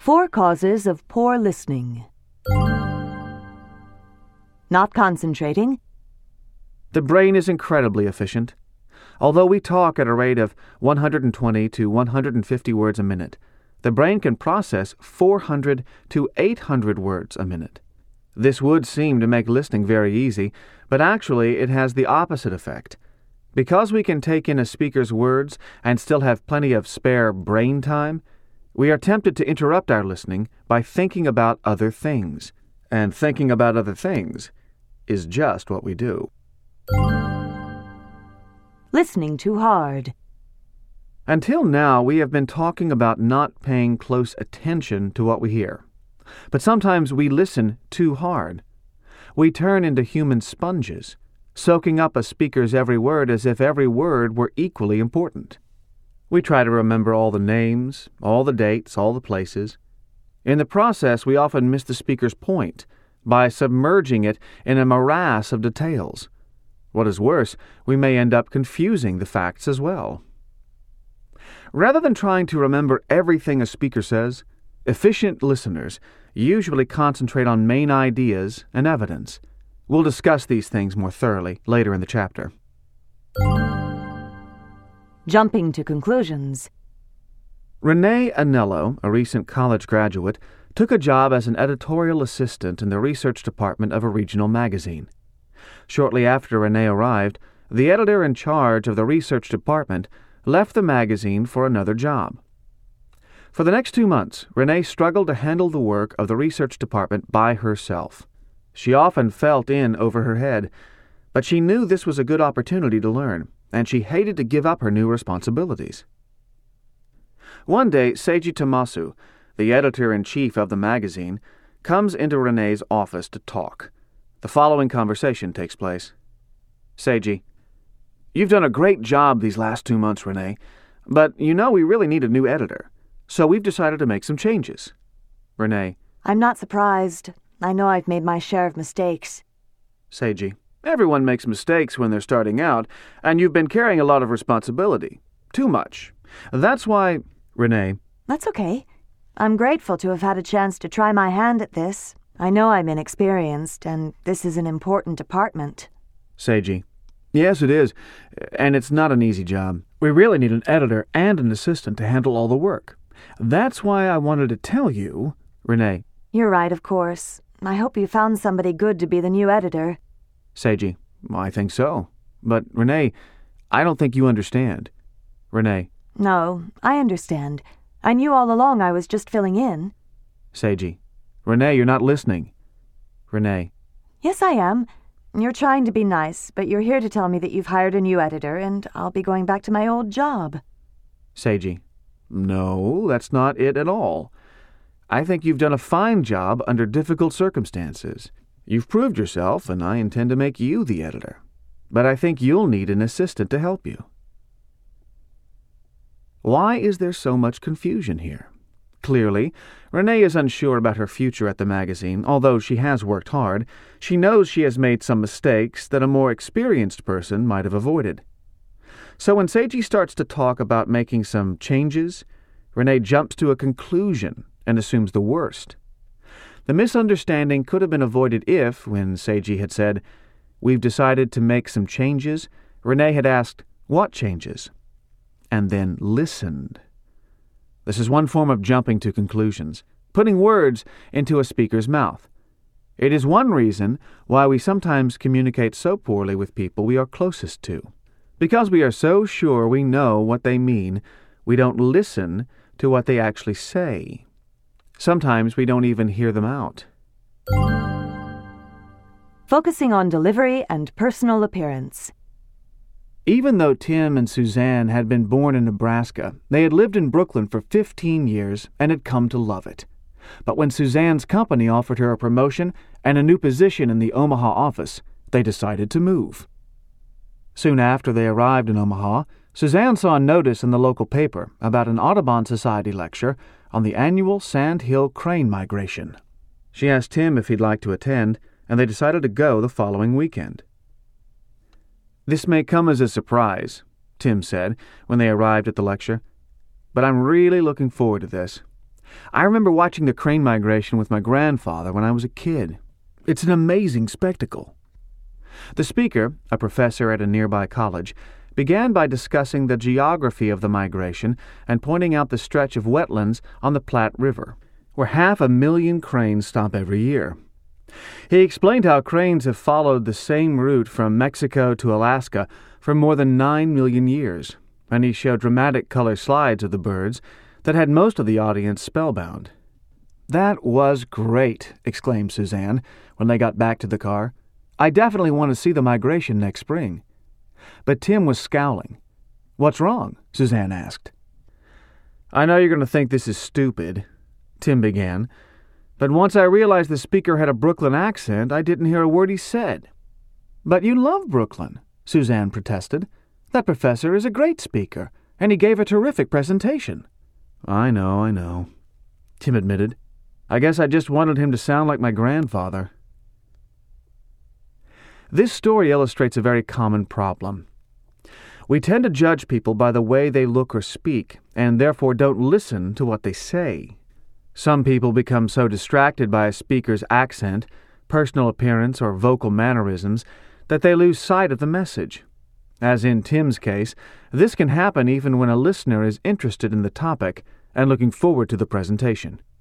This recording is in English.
4 causes of poor listening. Not concentrating. The brain is incredibly efficient. Although we talk at a rate of 120 to 150 words a minute, the brain can process 400 to 800 words a minute. This would seem to make listening very easy, but actually it has the opposite effect. Because we can take in a speaker's words and still have plenty of spare brain time, we are tempted to interrupt our listening by thinking about other things. And thinking about other things is just what we do. Listening too hard. Until now, we have been talking about not paying close attention to what we hear. But sometimes we listen too hard. We turn into human sponges, soaking up a speaker's every word as if every word were equally important. We try to remember all the names, all the dates, all the places. In the process, we often miss the speaker's point by submerging it in a morass of details. What is worse, we may end up confusing the facts as well. Rather than trying to remember everything a speaker says, efficient listeners usually concentrate on main ideas and evidence. We'll discuss these things more thoroughly later in the chapter. Jumping to conclusions. Renee Anello, a recent college graduate, took a job as an editorial assistant in the research department of a regional magazine. Shortly after Renee arrived, the editor in charge of the research department left the magazine for another job. For the next 2 months, Renee struggled to handle the work of the research department by herself. She often felt in over her head, but she knew this was a good opportunity to learn, and she hated to give up her new responsibilities. One day, Seiji Tomasu, the editor-in-chief of the magazine, comes into Renee's office to talk. The following conversation takes place. Seiji: "You've done a great job these last 2 months, Renee, but you know we really need a new editor, so we've decided to make some changes." Renee: I'm not surprised. I know I've made my share of mistakes. Seiji: "Everyone makes mistakes when they're starting out, and you've been carrying a lot of responsibility. Too much. That's why—" Renee: That's okay. I'm grateful to have had a chance to try my hand at this. I know I'm inexperienced, and this is an important department. Seiji: "Yes, it is, and it's not an easy job. We really need an editor and an assistant to handle all the work. That's why I wanted to tell you—" Renee: You're right, of course. I hope you found somebody good to be the new editor. Seiji: "I think so. But, Renee, I don't think you understand." Renee: No, I understand. I knew all along I was just filling in. Seiji: "Renee, you're not listening." Renee: Yes, I am. You're trying to be nice, but you're here to tell me that you've hired a new editor, and I'll be going back to my old job. Seiji: "No, that's not it at all. I think you've done a fine job under difficult circumstances. You've proved yourself, and I intend to make you the editor. But I think you'll need an assistant to help you." Why is there so much confusion here? Clearly, Renee is unsure about her future at the magazine. Although she has worked hard, she knows she has made some mistakes that a more experienced person might have avoided. So when Seiji starts to talk about making some changes, Renee jumps to a conclusion and assumes the worst. The misunderstanding could have been avoided if, when Seiji had said, "We've decided to make some changes," Renee had asked, "What changes?" and then listened. This is one form of jumping to conclusions, putting words into a speaker's mouth. It is one reason why we sometimes communicate so poorly with people we are closest to. Because we are so sure we know what they mean, we don't listen to what they actually say. Sometimes we don't even hear them out. Focusing on delivery and personal appearance. Even though Tim and Suzanne had been born in Nebraska, they had lived in Brooklyn for 15 years and had come to love it. But when Suzanne's company offered her a promotion and a new position in the Omaha office, they decided to move. Soon after they arrived in Omaha, Suzanne saw a notice in the local paper about an Audubon Society lecture on the annual Sand Hill crane migration. She asked Tim if he'd like to attend, and they decided to go the following weekend. "This may come as a surprise," Tim said when they arrived at the lecture, "but I'm really looking forward to this. I remember watching the crane migration with my grandfather when I was a kid. It's an amazing spectacle. The speaker, a professor at a nearby college, began by discussing the geography of the migration and pointing out the stretch of wetlands on the Platte River, where 500,000 cranes stop every year. He explained how cranes have followed the same route from Mexico to Alaska for more than 9 million years, and he showed dramatic color slides of the birds that had most of the audience spellbound. "That was great," exclaimed Suzanne when they got back to the car. "I definitely want to see the migration next spring." But Tim was scowling. "What's wrong?" Suzanne asked. "I know you're going to think this is stupid," Tim began, "but once I realized the speaker had a Brooklyn accent, I didn't hear a word he said." "But you love Brooklyn," Suzanne protested. "That professor is a great speaker, and he gave a terrific presentation." I know, Tim admitted. "I guess I just wanted him to sound like my grandfather." This story illustrates a very common problem. We tend to judge people by the way they look or speak, and therefore don't listen to what they say. Some people become so distracted by a speaker's accent, personal appearance, or vocal mannerisms that they lose sight of the message. As in Tim's case, this can happen even when a listener is interested in the topic and looking forward to the presentation.